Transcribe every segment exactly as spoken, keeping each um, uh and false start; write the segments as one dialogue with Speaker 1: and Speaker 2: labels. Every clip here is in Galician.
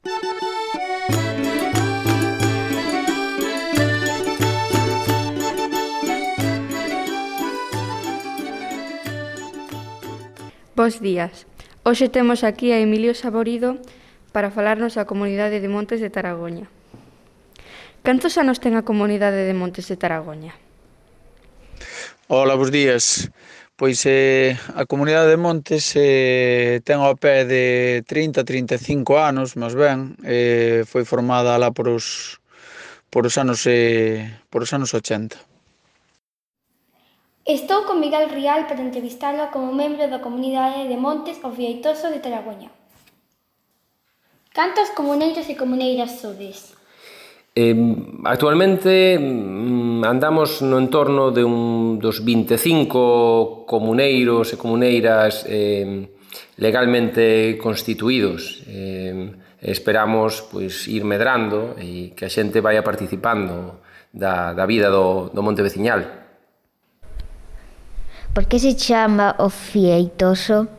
Speaker 1: Bos días. Hoxe temos aquí a Emilio Saborido para falarnos da Comunidade de Montes de Taragoña. Cantos anos ten a Comunidade de Montes de Taragoña?
Speaker 2: Ola, bos días. Pois eh, a Comunidade de Montes eh, ten ao pé de trinta, trinta e cinco anos, máis ben. Eh, foi formada lá por os, por os anos eh, por os anos ochenta.
Speaker 3: Estou con Miguel Rial para entrevistalo como membro da Comunidade de Montes o Fieitoso de Taragoña. Cantos comuneiros e comuneiras sodes?
Speaker 4: Eh, actualmente mm, andamos no entorno de un, dos vinte e cinco comuneiros e comuneiras eh, legalmente constituídos. Eh, esperamos pois, ir medrando e que a xente vaya participando da, da vida do, do monte veciñal.
Speaker 5: Por que se chama o Fieitoso?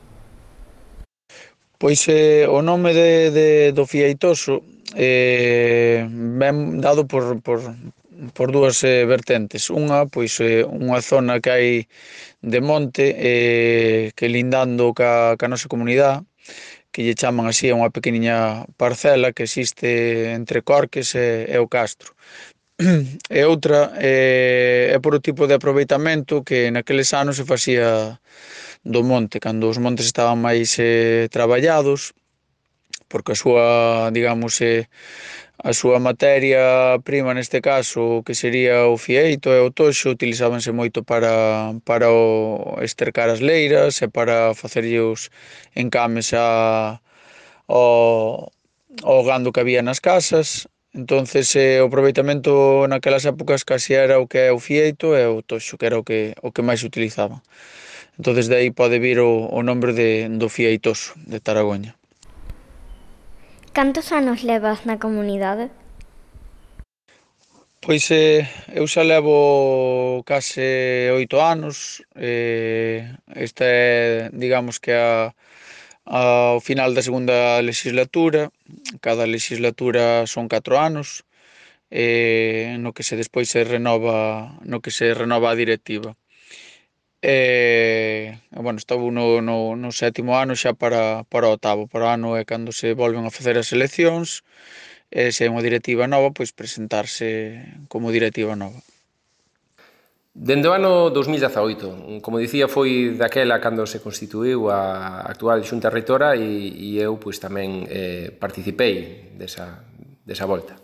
Speaker 2: Pois eh, o nome de, de, do Fieitoso eh, ben dado por, por, por dúas eh, vertentes. Unha, pois eh, unha zona que hai de monte eh, que lindando ca, ca nosa comunidade, que lle chaman así a unha pequeniña parcela que existe entre Corques e, e o Castro. E outra eh, é por o tipo de aproveitamento que naqueles anos se facía do monte, cando os montes estaban máis eh, traballados, porque a súa, digamos, eh, a súa materia prima neste caso, que sería o fieito e o toxo, utilizábanse moito para, para o estercar as leiras e para facerlle os encames a, ao, ao gando que había nas casas. Entonces eh, o aproveitamento naquelas épocas casi era o que é o fieito e o toxo, que era o que, o que máis se utilizaban. Entonces de aí pode vir o, o nombre de, do Fieitoso de Taragoña.
Speaker 5: Cantos anos levas na comunidade?
Speaker 2: Pois eh, eu xa levo case oito anos. Eh, esta é, digamos que a ao final da segunda legislatura. Cada legislatura son catro anos, eh, no que se despois se renova, no que se renova a directiva. E, bueno, estou no, no, no sétimo ano xa para, para o octavo. Para o ano é cando se volven a facer as eleccións, e se é unha directiva nova, pois presentarse como directiva nova.
Speaker 4: Dende o ano dos mil dezaoito, como dicía, foi daquela cando se constituíu a actual Xunta Reitora e, e eu pois, tamén eh, participei desa, desa volta.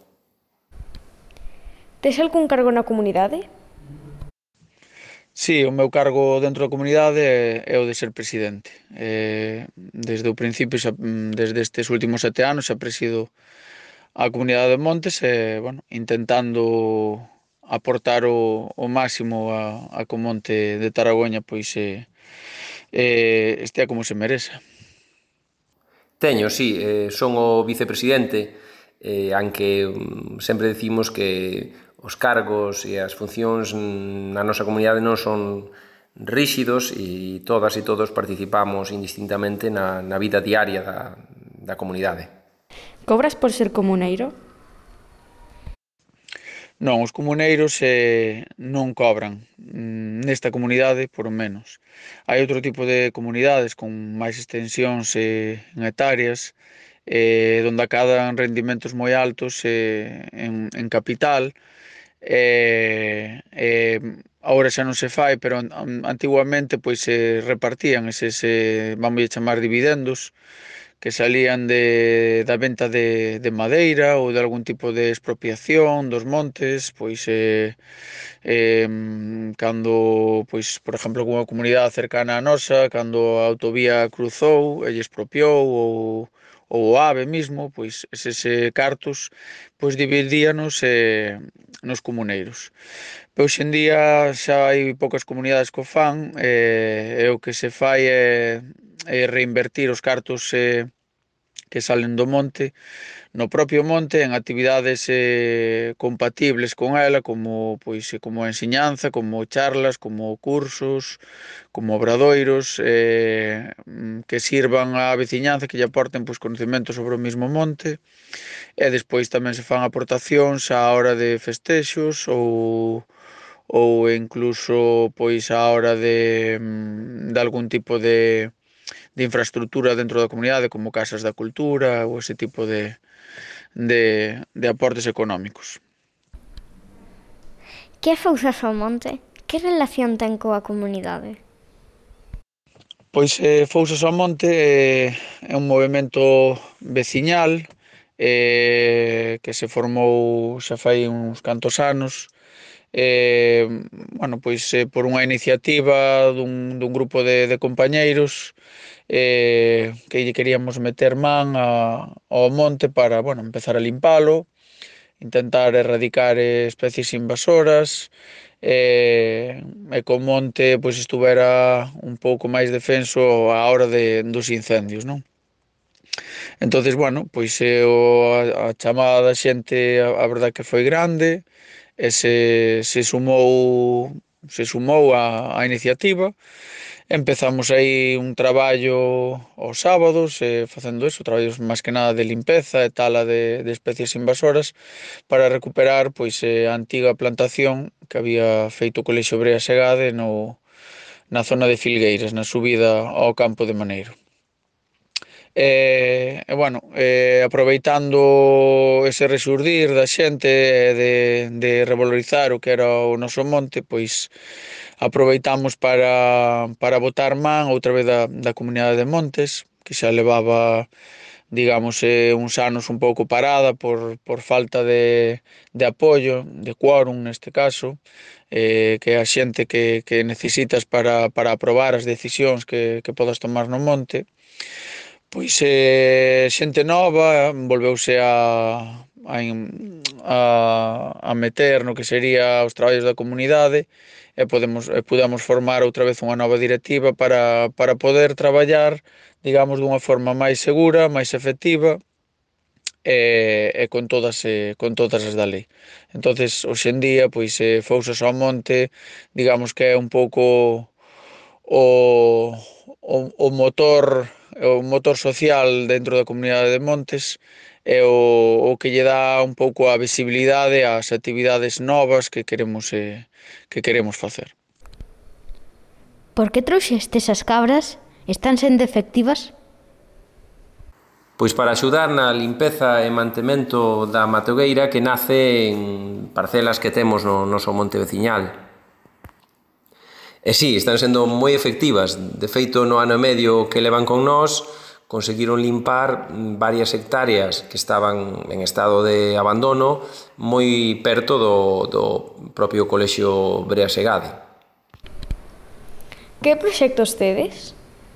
Speaker 1: Tes algún cargo na comunidade?
Speaker 2: Sí, o meu cargo dentro da comunidade é, é o de ser presidente. Eh, desde o principio, xa, desde estes últimos sete anos, xa presido a comunidade de Montes e, bueno, intentando aportar o, o máximo a, a que o monte de Taragoña pois eh, eh, estea como se merece.
Speaker 4: Teño, sí, eh, son o vicepresidente, eh, aunque um, sempre decimos que os cargos e as funcións na nosa comunidade non son ríxidos e todas e todos participamos indistintamente na, na vida diaria da, da comunidade.
Speaker 1: Cobras por ser comuneiro?
Speaker 2: Non, os comuneiros eh, non cobran nesta comunidade, por o menos. Hai outro tipo de comunidades con máis extensións eh, en hectáreas, eh, onde acadan rendimentos moi altos eh, en, en capital. Eh, eh, agora xa non se fai, pero antiguamente pois se repartían eses, eh, vamos a chamar dividendos, que salían de, da venta de, de madeira ou de algún tipo de expropiación dos montes, pois eh, eh, cando, pois, por exemplo, unha comunidade cercana a nosa, cando a autovía cruzou e lle expropiou, ou, ou o AVE mismo, pois eses eh, cartos pois dividíanos eh, nos comuneiros. Pero hoxe en día xa hai poucas comunidades que o fan, eh, e o que se fai é, é reinvertir os cartos eh, que salen do monte, no propio monte, en actividades eh, compatibles con ela, como pois como ensiñanza, como charlas, como cursos, como obradoiros, eh, que sirvan á veciñanza, que lle aporten pois coñecementos sobre o mesmo monte, e despois tamén se fan aportacións á hora de festexos ou ou incluso pois á hora de, de algún tipo de de infraestructura dentro da comunidade, como casas da cultura ou ese tipo de, de, de aportes económicos.
Speaker 5: Que é Fouzas ao Monte? Que relación ten coa comunidade?
Speaker 2: Pois eh, Fouzas ao Monte eh, é un movemento veciñal eh, que se formou xa fai uns cantos anos, eh, bueno, pois eh, por unha iniciativa dun, dun grupo de, de compañeiros eh, que lle queríamos meter man a, ao monte para, bueno, empezar a limpalo, intentar erradicar eh, especies invasoras e, e que o monte pois estuvera un pouco máis defenso á hora de, dos incendios, non? Entonces, bueno, pois eh, o, a, a chamada da xente a, a verdade que foi grande e se, se sumou se sumou á, á iniciativa. Empezamos aí un traballo aos sábados, eh, facendo eso, traballos máis que nada de limpeza e tala de, de especies invasoras para recuperar pois eh, a antiga plantación que había feito o Colexio Brea Segade no, na zona de Filgueiras, na subida ao campo de Maneiro. E, e bueno, eh, aproveitando ese resurdir da xente de, de revalorizar o que era o noso monte, pois aproveitamos para, para botar man outra vez da, da comunidade de Montes, que xa levaba, digamos, eh, uns anos un pouco parada por, por falta de, de apoio, de quórum neste caso, eh, que é a xente que, que necesitas para, para aprobar as decisións que, que podas tomar no monte. Pois eh, xente nova volveuse a, a, a, a meter no que sería os traballos da comunidade e podemos, e pudemos formar outra vez unha nova directiva para, para poder traballar, digamos, dunha forma máis segura, máis efectiva e, e con todas e, con todas as da lei. Entonces, hoxe en día, pois eh, Fouzas ao Monte, digamos que é un pouco o, o, o motor o motor social dentro da comunidade de Montes é o, o que lle dá un pouco a visibilidade ás actividades novas que queremos eh, que queremos facer.
Speaker 5: Por que trouxestes as cabras? Están sendo efectivas?
Speaker 4: Pois para axudar na limpeza e mantemento da matogueira que nace en parcelas que temos no noso monte veciñal. E si, están sendo moi efectivas. De feito, no ano e medio que levan con nós, conseguiron limpar varias hectáreas que estaban en estado de abandono moi perto do, do propio Colexio Brea Segade.
Speaker 1: Que proxectos tedes?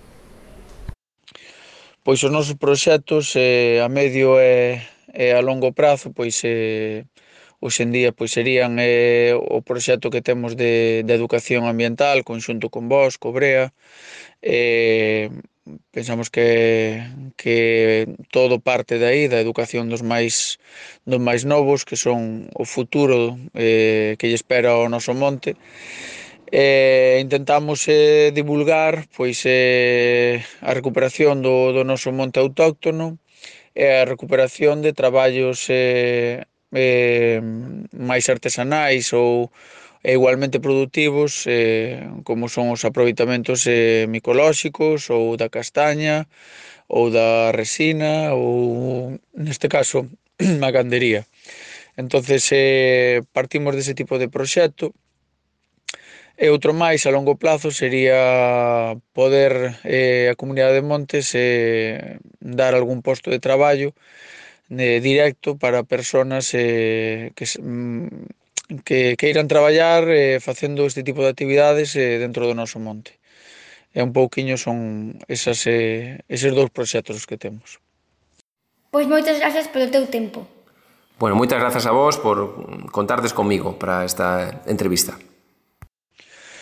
Speaker 2: Pois os nosos proxectos eh, a medio e, e a longo prazo, pois eh, hoxe en día pois serían eh, o proxecto que temos de, de educación ambiental conxunto con vós, co Brea. Eh, pensamos que, que todo parte de aí, da educación dos máis, dos máis novos, que son o futuro eh, que lle espera o noso monte. Eh, intentamos eh, divulgar pois eh, a recuperación do, do noso monte autóctono e a recuperación de traballos eh, eh, máis artesanais ou e igualmente produtivos eh, como son os aproveitamentos eh, micolóxicos ou da castaña ou da resina ou neste caso a gandería. Entonces eh, partimos dese tipo de proxecto. E outro máis a longo plazo sería poder eh, a comunidade de Montes eh, dar algún posto de traballo eh, directo para persoas eh, que, que queiran traballar eh, facendo este tipo de actividades eh, dentro do noso monte. E un pouquiño son esas, eh, eses dous proxectos que temos.
Speaker 3: Pois moitas grazas polo teu tempo.
Speaker 4: Bueno, moitas grazas a vos por contardes comigo para esta entrevista.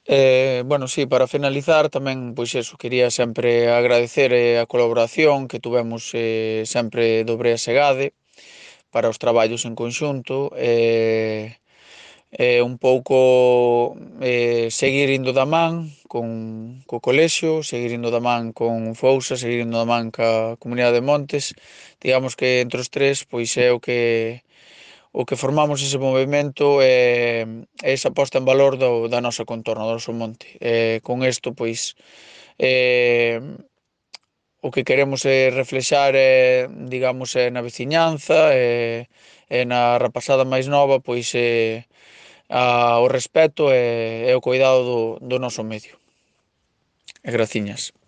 Speaker 2: Eh, bueno, sí, para finalizar tamén, pois eso, quería sempre agradecer eh, a colaboración que tuvemos eh, sempre do Brea Segade para os traballos en conxunto e eh, un pouco eh, seguir indo da man con co colexio, seguir indo da man con Fousa, seguir indo da man ca Comunidade de Montes. Digamos que entre os tres, pois é o que o que formamos ese movemento é, é esa posta en valor do, da nosa contorna, do noso monte. E con isto, pois, eh, o que queremos é reflexar, é, digamos, é na veciñanza, e, e na rapazada máis nova, pois, é, a, o respeto e, e o cuidado do, do noso medio. E graciñas.